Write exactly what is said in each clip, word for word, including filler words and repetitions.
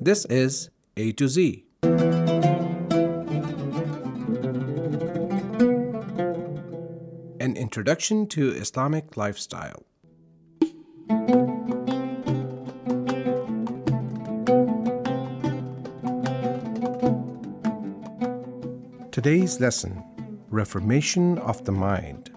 This is A to Z. An introduction to Islamic lifestyle. Today's lesson, Reformation of the Mind.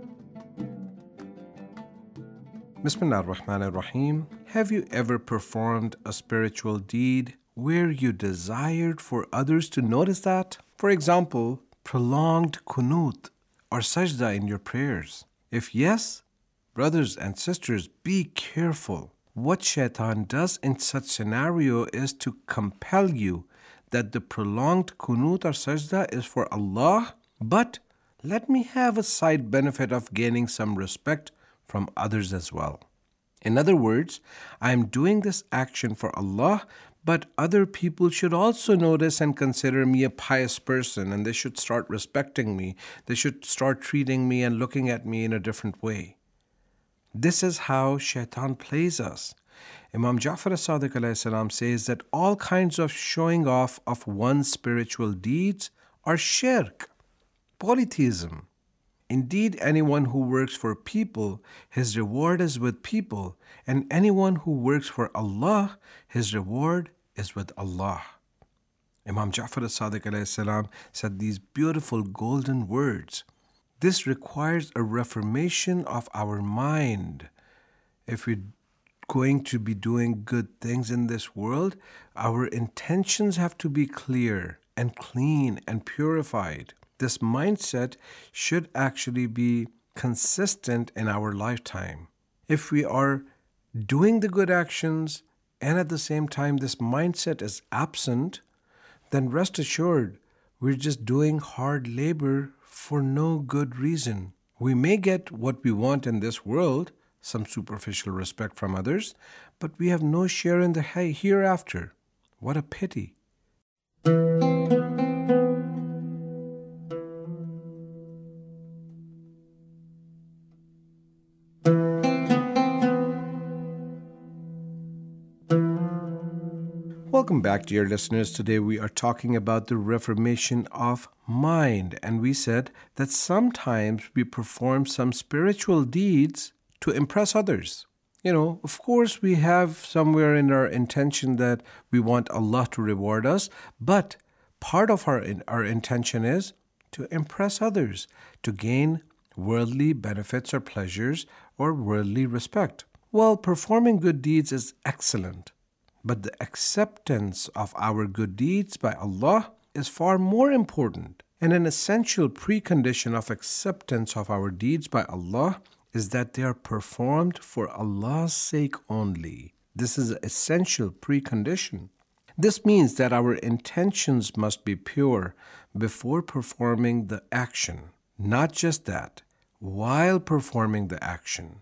Bismillah ar-Rahman ar-Rahim. Have you ever performed a spiritual deed where you desired for others to notice that? For example, prolonged kunut or sajda in your prayers. If yes, brothers and sisters, be careful. What shaitan does in such scenario is to compel you that the prolonged kunut or sajda is for Allah, but let me have a side benefit of gaining some respect from others as well. In other words, I am doing this action for Allah, but other people should also notice and consider me a pious person, and they should start respecting me. They should start treating me and looking at me in a different way. This is how shaitan plays us. Imam Ja'far as-Sadiq alayhi salam says that all kinds of showing off of one's spiritual deeds are shirk, polytheism. Indeed, anyone who works for people, his reward is with people, and anyone who works for Allah, his reward is with Allah. Imam Ja'far as-Sadiq alayhi salam said these beautiful golden words. This requires a reformation of our mind. If we're going to be doing good things in this world, our intentions have to be clear and clean and purified. This mindset should actually be consistent in our lifetime. If we are doing the good actions and at the same time this mindset is absent, then rest assured we're just doing hard labor for no good reason. We may get what we want in this world, some superficial respect from others, but we have no share in the hereafter. What a pity. Welcome back, dear listeners. Today we are talking about the reformation of mind, and we said that sometimes we perform some spiritual deeds to impress others. You know, of course, we have somewhere in our intention that we want Allah to reward us, but part of our, our intention is to impress others, to gain worldly benefits or pleasures or worldly respect. Well, performing good deeds is excellent, but the acceptance of our good deeds by Allah is far more important. And an essential precondition of acceptance of our deeds by Allah is that they are performed for Allah's sake only. This is an essential precondition. This means that our intentions must be pure before performing the action. Not just that, while performing the action.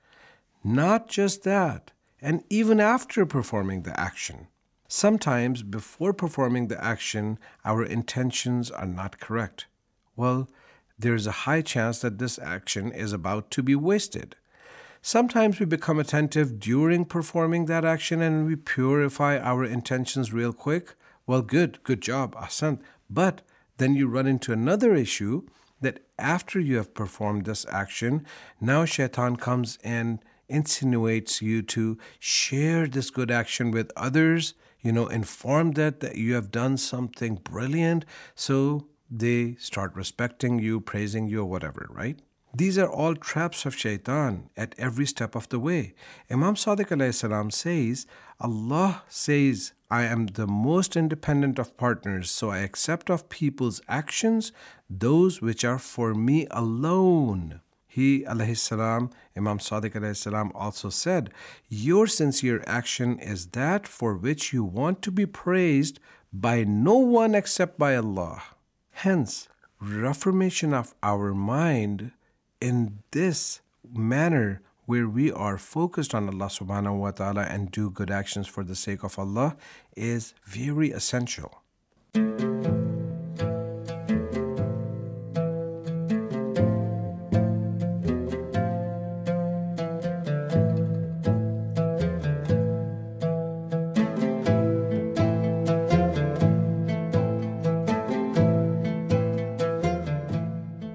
Not just that, and even after performing the action. Sometimes before performing the action, our intentions are not correct. Well, there's a high chance that this action is about to be wasted. Sometimes we become attentive during performing that action and we purify our intentions real quick. Well, good, good job, ahsan. But then you run into another issue that after you have performed this action, now shaitan comes and insinuates you to share this good action with others, you know, inform that, that you have done something brilliant, so they start respecting you, praising you, or whatever, right? These are all traps of shaitan at every step of the way. Imam Sadiq alayhi salam says, Allah says, I am the most independent of partners, so I accept of people's actions those which are for me alone. He, alayhi salam, Imam Sadiq alayhi salam also said, your sincere action is that for which you want to be praised by no one except by Allah. Hence, reformation of our mind in this manner where we are focused on Allah subhanahu wa ta'ala and do good actions for the sake of Allah is very essential.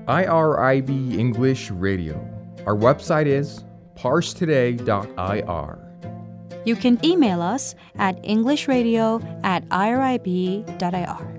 I R I B English Radio. Our website is parse today dot I R. You can email us at englishradio at irib dot I R.